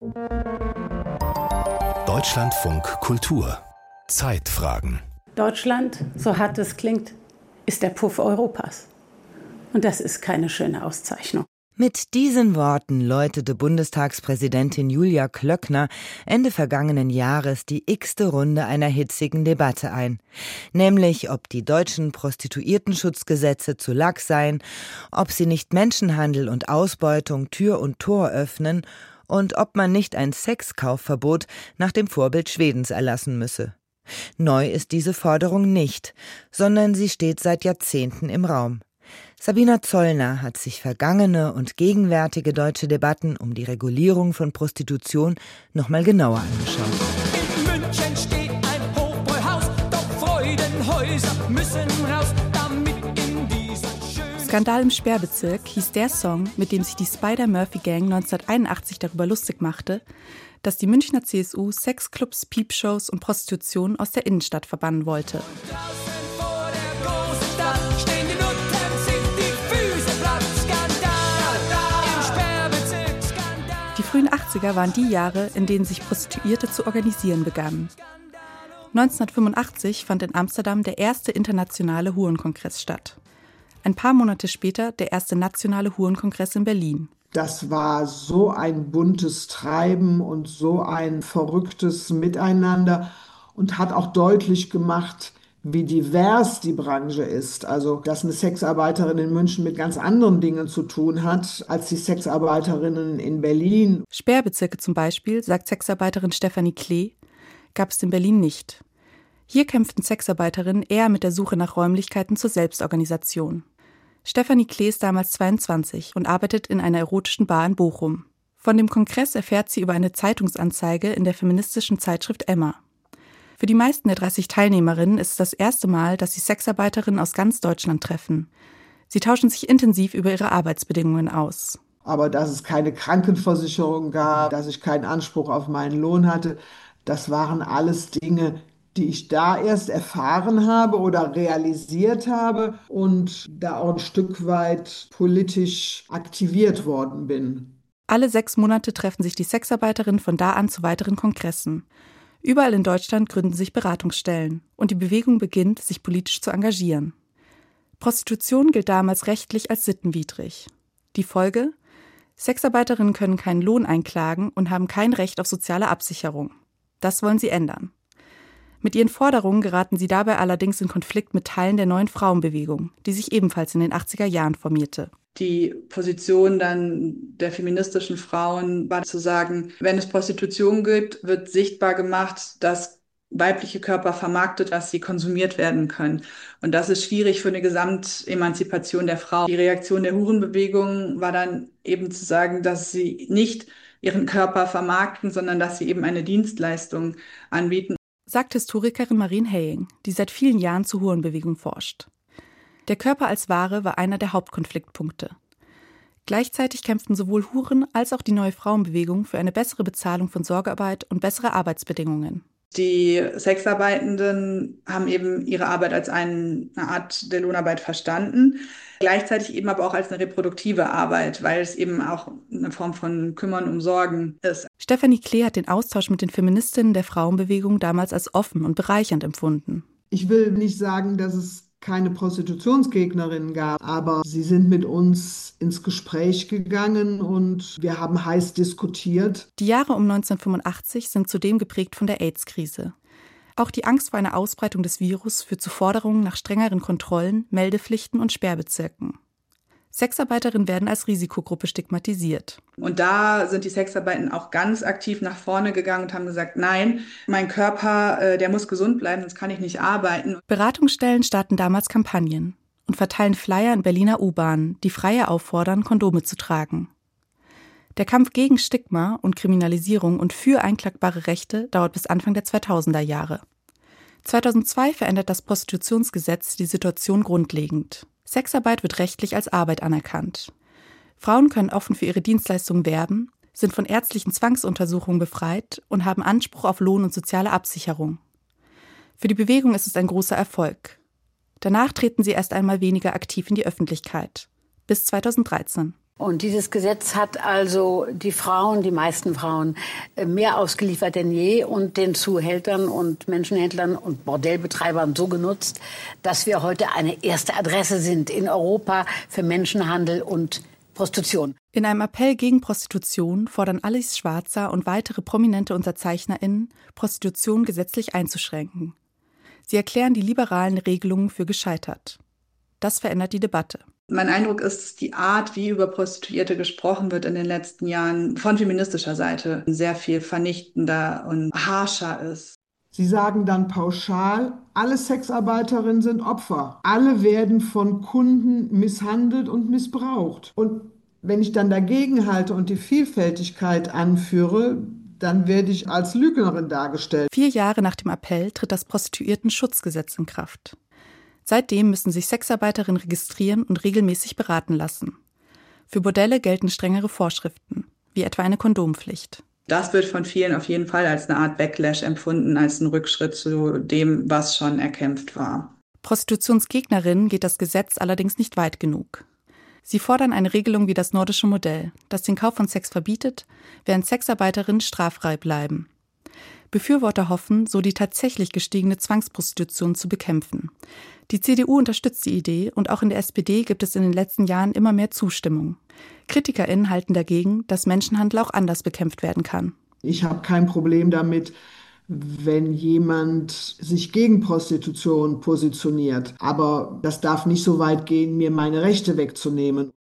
Deutschlandfunk Kultur. Zeitfragen. Deutschland, so hart es klingt, ist der Puff Europas. Und das ist keine schöne Auszeichnung. Mit diesen Worten läutete Bundestagspräsidentin Julia Klöckner Ende vergangenen Jahres die x-te Runde einer hitzigen Debatte ein. Nämlich, ob die deutschen Prostituiertenschutzgesetze zu lax seien, ob sie nicht Menschenhandel und Ausbeutung Tür und Tor öffnen und ob man nicht ein Sexkaufverbot nach dem Vorbild Schwedens erlassen müsse. Neu ist diese Forderung nicht, sondern sie steht seit Jahrzehnten im Raum. Sabina Zollner hat sich vergangene und gegenwärtige deutsche Debatten um die Regulierung von Prostitution noch mal genauer angeschaut. In München steht ein Hochbräuhaus, doch Freudenhäuser müssen raus, damit in dieser schönen... Skandal im Sperrbezirk hieß der Song, mit dem sich die Spider-Murphy-Gang 1981 darüber lustig machte, dass die Münchner CSU Sexclubs, Piepshows und Prostitution aus der Innenstadt verbannen wollte. Die frühen 80er waren die Jahre, in denen sich Prostituierte zu organisieren begannen. 1985 fand in Amsterdam der erste internationale Hurenkongress statt. Ein paar Monate später der erste nationale Hurenkongress in Berlin. Das war so ein buntes Treiben und so ein verrücktes Miteinander und hat auch deutlich gemacht, wie divers die Branche ist. Also, dass eine Sexarbeiterin in München mit ganz anderen Dingen zu tun hat, als die Sexarbeiterinnen in Berlin. Sperrbezirke zum Beispiel, sagt Sexarbeiterin Stefanie Klee, gab es in Berlin nicht. Hier kämpften Sexarbeiterinnen eher mit der Suche nach Räumlichkeiten zur Selbstorganisation. Stefanie Klee ist damals 22 und arbeitet in einer erotischen Bar in Bochum. Von dem Kongress erfährt sie über eine Zeitungsanzeige in der feministischen Zeitschrift Emma. Für die meisten der 30 Teilnehmerinnen ist es das erste Mal, dass sie Sexarbeiterinnen aus ganz Deutschland treffen. Sie tauschen sich intensiv über ihre Arbeitsbedingungen aus. Aber dass es keine Krankenversicherung gab, dass ich keinen Anspruch auf meinen Lohn hatte, das waren alles Dinge, die ich da erst erfahren habe oder realisiert habe und da auch ein Stück weit politisch aktiviert worden bin. Alle 6 Monate treffen sich die Sexarbeiterinnen von da an zu weiteren Kongressen. Überall in Deutschland gründen sich Beratungsstellen und die Bewegung beginnt, sich politisch zu engagieren. Prostitution gilt damals rechtlich als sittenwidrig. Die Folge? Sexarbeiterinnen können keinen Lohn einklagen und haben kein Recht auf soziale Absicherung. Das wollen sie ändern. Mit ihren Forderungen geraten sie dabei allerdings in Konflikt mit Teilen der neuen Frauenbewegung, die sich ebenfalls in den 80er Jahren formierte. Die Position dann der feministischen Frauen war zu sagen, wenn es Prostitution gibt, wird sichtbar gemacht, dass weibliche Körper vermarktet, dass sie konsumiert werden können. Und das ist schwierig für eine Gesamtemanzipation der Frau. Die Reaktion der Hurenbewegung war dann eben zu sagen, dass sie nicht ihren Körper vermarkten, sondern dass sie eben eine Dienstleistung anbieten. Sagt Historikerin Marien Heying, die seit vielen Jahren zur Hurenbewegung forscht. Der Körper als Ware war einer der Hauptkonfliktpunkte. Gleichzeitig kämpften sowohl Huren als auch die neue Frauenbewegung für eine bessere Bezahlung von Sorgearbeit und bessere Arbeitsbedingungen. Die Sexarbeitenden haben eben ihre Arbeit als eine Art der Lohnarbeit verstanden, gleichzeitig eben aber auch als eine reproduktive Arbeit, weil es eben auch eine Form von Kümmern um Sorgen ist. Stefanie Klee hat den Austausch mit den Feministinnen der Frauenbewegung damals als offen und bereichernd empfunden. Ich will nicht sagen, dass es keine Prostitutionsgegnerinnen gab, aber sie sind mit uns ins Gespräch gegangen und wir haben heiß diskutiert. Die Jahre um 1985 sind zudem geprägt von der AIDS-Krise. Auch die Angst vor einer Ausbreitung des Virus führt zu Forderungen nach strengeren Kontrollen, Meldepflichten und Sperrbezirken. Sexarbeiterinnen werden als Risikogruppe stigmatisiert. Und da sind die Sexarbeitenden auch ganz aktiv nach vorne gegangen und haben gesagt, nein, mein Körper, der muss gesund bleiben, sonst kann ich nicht arbeiten. Beratungsstellen starten damals Kampagnen und verteilen Flyer in Berliner U-Bahnen, die Freie auffordern, Kondome zu tragen. Der Kampf gegen Stigma und Kriminalisierung und für einklagbare Rechte dauert bis Anfang der 2000er Jahre. 2002 verändert das Prostitutionsgesetz die Situation grundlegend. Sexarbeit wird rechtlich als Arbeit anerkannt. Frauen können offen für ihre Dienstleistungen werben, sind von ärztlichen Zwangsuntersuchungen befreit und haben Anspruch auf Lohn und soziale Absicherung. Für die Bewegung ist es ein großer Erfolg. Danach treten sie erst einmal weniger aktiv in die Öffentlichkeit. Bis 2013. Und dieses Gesetz hat also die meisten Frauen, mehr ausgeliefert denn je und den Zuhältern und Menschenhändlern und Bordellbetreibern so genutzt, dass wir heute eine erste Adresse sind in Europa für Menschenhandel und Prostitution. In einem Appell gegen Prostitution fordern Alice Schwarzer und weitere prominente UnterzeichnerInnen, Prostitution gesetzlich einzuschränken. Sie erklären die liberalen Regelungen für gescheitert. Das verändert die Debatte. Mein Eindruck ist, dass die Art, wie über Prostituierte gesprochen wird in den letzten Jahren von feministischer Seite sehr viel vernichtender und harscher ist. Sie sagen dann pauschal, alle Sexarbeiterinnen sind Opfer. Alle werden von Kunden misshandelt und missbraucht. Und wenn ich dann dagegen halte und die Vielfältigkeit anführe, dann werde ich als Lügnerin dargestellt. 4 Jahre nach dem Appell tritt das Prostituiertenschutzgesetz in Kraft. Seitdem müssen sich Sexarbeiterinnen registrieren und regelmäßig beraten lassen. Für Bordelle gelten strengere Vorschriften, wie etwa eine Kondompflicht. Das wird von vielen auf jeden Fall als eine Art Backlash empfunden, als ein Rückschritt zu dem, was schon erkämpft war. Prostitutionsgegnerinnen geht das Gesetz allerdings nicht weit genug. Sie fordern eine Regelung wie das nordische Modell, das den Kauf von Sex verbietet, während Sexarbeiterinnen straffrei bleiben. Befürworter hoffen, so die tatsächlich gestiegene Zwangsprostitution zu bekämpfen. Die CDU unterstützt die Idee und auch in der SPD gibt es in den letzten Jahren immer mehr Zustimmung. KritikerInnen halten dagegen, dass Menschenhandel auch anders bekämpft werden kann. Ich habe kein Problem damit, wenn jemand sich gegen Prostitution positioniert. Aber das darf nicht so weit gehen, mir meine Rechte wegzunehmen.